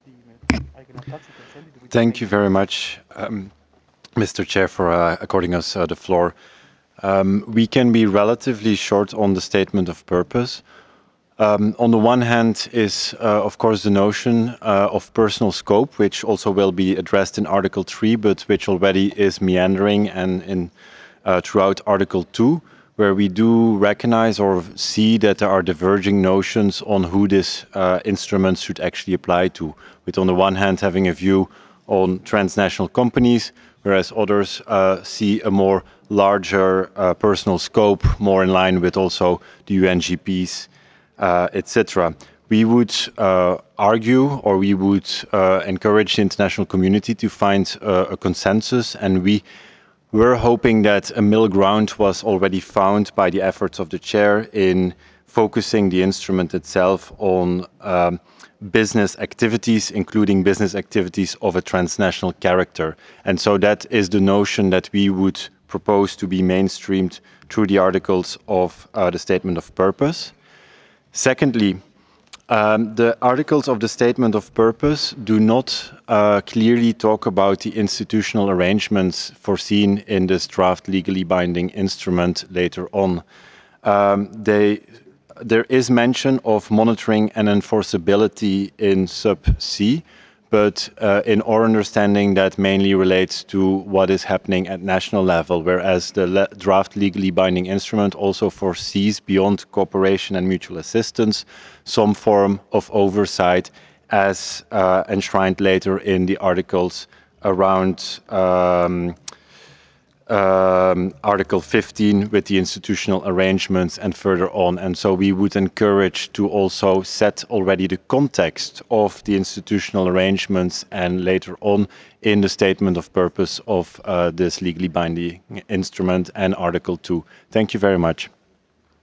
Thank you very much, Mr. Chair, for according us the floor. We can be relatively short on the statement of purpose. On the one hand is, of course, the notion of personal scope, which also will be addressed in Article 3, but which already is meandering and in throughout Article 2, where we do recognize or see that there are diverging notions on who this instrument should actually apply to. With, on the one hand, having a view on transnational companies, whereas others see a more larger personal scope, more in line with also the UNGPs, etc. We would argue, or we would encourage the international community to find a consensus, and we were hoping that a middle ground was already found by the efforts of the chair in focusing the instrument itself on business activities, including business activities of a transnational character. And so that is the notion that we would propose to be mainstreamed through the articles of the statement of purpose. Secondly, the articles of the statement of purpose do not clearly talk about the institutional arrangements foreseen in this draft legally binding instrument later on. There is mention of monitoring and enforceability in sub C, but in our understanding that mainly relates to what is happening at national level, whereas the draft legally binding instrument also foresees, beyond cooperation and mutual assistance, some form of oversight as enshrined later in the articles around Article 15 with the institutional arrangements and further on. And so we would encourage to also set already the context of the institutional arrangements and later on in the statement of purpose of this legally binding instrument and Article 2. Thank you very much.